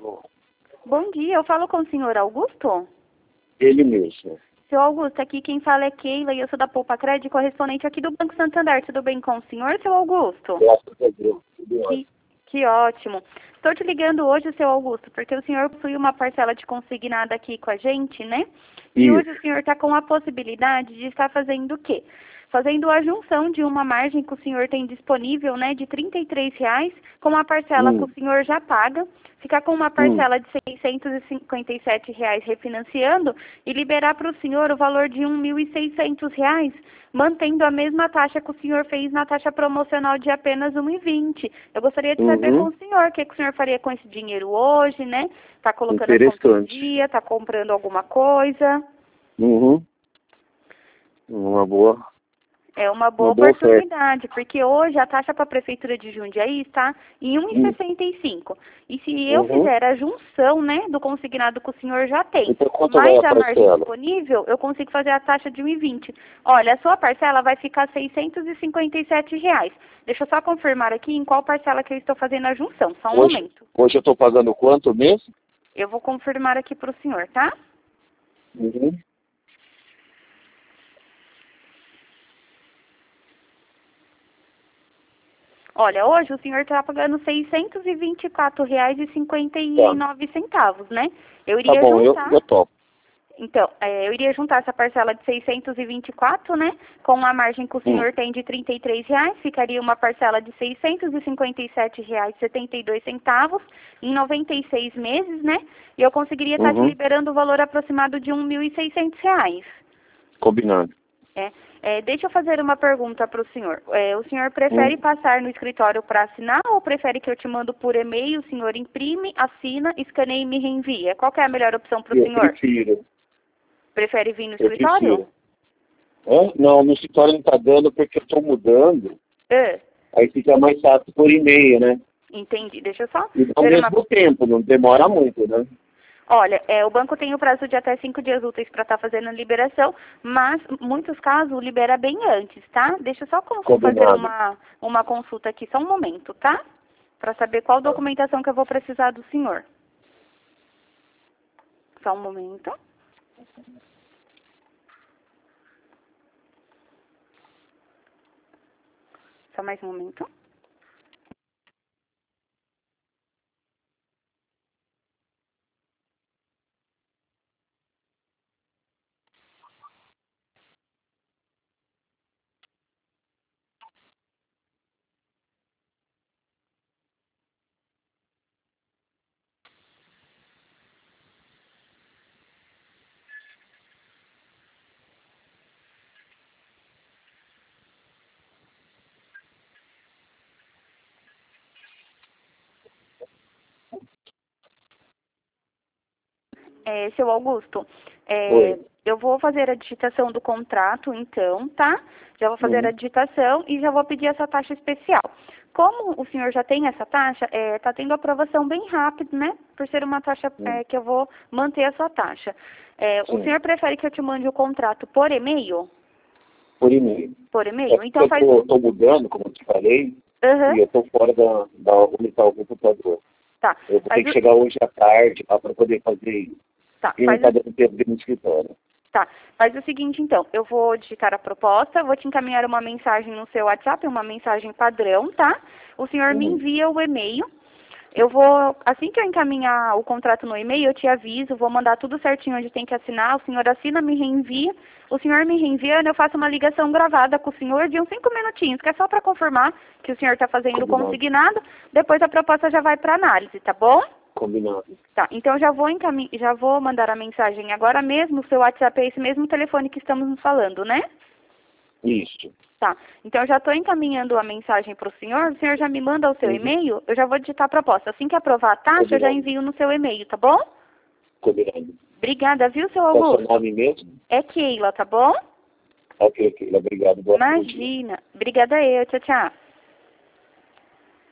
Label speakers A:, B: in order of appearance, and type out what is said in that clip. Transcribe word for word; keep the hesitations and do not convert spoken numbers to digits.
A: Alô.
B: Bom dia, eu falo com o senhor Augusto?
A: Ele mesmo.
B: Seu Augusto, aqui quem fala é Keila e eu sou da Poupa Crédito, correspondente aqui do Banco Santander. Tudo bem com o senhor, seu Augusto?
A: Graças a Deus. Tudo
B: Que,
A: ótimo.
B: que ótimo. Estou te ligando hoje, seu Augusto, porque o senhor possui uma parcela de consignada aqui com a gente, né? E
A: Isso.
B: hoje o senhor está com a possibilidade de estar fazendo o quê? Fazendo a junção de uma margem que o senhor tem disponível, né, de trinta e três reais, com a parcela
A: Hum.
B: que o senhor já paga, ficar com uma parcela de seiscentos e cinquenta e sete reais refinanciando e liberar para o senhor o valor de um mil e seiscentos reais, mantendo a mesma taxa que o senhor fez na taxa promocional de apenas um e vinte. Eu gostaria de saber
A: Uhum.
B: com o senhor o que, que o senhor faria com esse dinheiro hoje, né? Está colocando a conta em
A: Interessante.
B: dia, está comprando alguma coisa?
A: Uhum. Uma boa.
B: É uma boa
A: Uma boa
B: oportunidade, porque hoje a taxa para a Prefeitura de Jundiaí está em um e
A: Hum.
B: sessenta e cinco. E se eu
A: Uhum.
B: fizer a junção, né, do consignado que o senhor já tem,
A: Então quanto vai
B: mais
A: a
B: a margem
A: parcela?
B: disponível, eu consigo fazer a taxa de um e vinte. Olha, a sua parcela vai ficar seiscentos e cinquenta e sete reais. Deixa eu só confirmar aqui em qual parcela que eu estou fazendo a junção. Só um
A: Hoje,
B: momento.
A: hoje eu estou pagando quanto mesmo?
B: Eu vou confirmar aqui para o senhor, tá?
A: Uhum.
B: Olha, hoje o senhor está pagando seiscentos e vinte e quatro reais e cinquenta e nove centavos, né? Eu
A: Tá
B: iria
A: bom, eu,
B: juntar,
A: eu topo.
B: então, é, eu iria juntar essa parcela de seiscentos e vinte e quatro, né? Com a margem que o
A: Hum.
B: senhor tem de trinta e três reais, ficaria uma parcela de seiscentos e cinquenta e sete reais e setenta e dois centavos em noventa e seis meses, né? E eu conseguiria estar te
A: Uhum.
B: liberando o valor aproximado de um mil e seiscentos reais.
A: Combinado.
B: É, é, deixa eu fazer uma pergunta para o senhor. É, o senhor prefere
A: Hum.
B: passar no escritório para assinar ou prefere que eu te mando por e-mail, o senhor imprime, assina, escaneia e me reenvia? Qual que é a melhor opção para o
A: Eu
B: senhor?
A: prefiro.
B: Prefere vir no
A: Eu
B: escritório?
A: prefiro. Hã? Não, no escritório não está dando porque eu estou mudando.
B: É,
A: Aí fica mais fácil por e-mail, né?
B: entendi. Deixa eu só
A: E ao
B: ver uma...
A: mesmo tempo, não demora muito, né?
B: Olha, é, o banco tem o prazo de até cinco dias úteis para estar fazendo a liberação, mas em muitos casos libera bem antes, tá? Deixa eu só cons- fazer
A: Combinado.
B: uma, uma consulta aqui, só um momento, tá? Para saber qual documentação que eu vou precisar do senhor. Só um momento. Só mais um momento. É, seu Augusto, é,
A: Oi.
B: eu vou fazer a digitação do contrato, então, tá? Já vou fazer a
A: Uhum.
B: digitação e já vou pedir essa taxa especial. Como o senhor já tem essa taxa, está tendo aprovação bem rápido, né? Por ser uma taxa
A: Uhum.
B: é, que eu vou manter a sua taxa. É, o
A: Sim.
B: senhor prefere que eu te mande o contrato por e-mail?
A: Por e-mail.
B: Por
A: É
B: e-mail?
A: porque
B: Então
A: eu
B: faz...
A: tô, tô mudando, como eu te falei,
B: Aham,
A: e eu tô fora da, da onde está o computador.
B: tá.
A: Eu vou ter
B: Faz
A: que
B: o...
A: chegar hoje à tarde para poder fazer isso.
B: Tá,
A: E não
B: faz
A: está
B: o...
A: dando tempo de ir no escritório.
B: Tá, faz o seguinte então, eu vou digitar a proposta, vou te encaminhar uma mensagem no seu WhatsApp, uma mensagem padrão, tá? O senhor me
A: Uhum.
B: envia o e-mail, eu vou, assim que eu encaminhar o contrato no e-mail, eu te aviso, vou mandar tudo certinho onde tem que assinar, o senhor assina, me reenvia, o senhor me reenviando, eu faço uma ligação gravada com o senhor de uns cinco minutinhos, que é só para confirmar que o senhor está fazendo o
A: Combinado.
B: consignado, depois a proposta já vai para análise, tá bom?
A: Combinado.
B: Tá, então já vou encamin... já vou mandar a mensagem agora mesmo, o seu WhatsApp é esse mesmo telefone que estamos nos falando, né?
A: Isso.
B: Tá, então eu já estou encaminhando a mensagem para o senhor, o senhor já me manda o seu
A: Uhum.
B: e-mail, eu já vou digitar a proposta. Assim que aprovar a taxa, eu já
A: Combinado.
B: envio no seu e-mail, tá bom?
A: Combinado.
B: Obrigada, viu, seu
A: Qual é o seu
B: Augusto?
A: nome mesmo?
B: É Keila, tá bom?
A: Ok, ok. Obrigado. Boa tarde.
B: Imagina. Obrigada eu, tchau, tchau.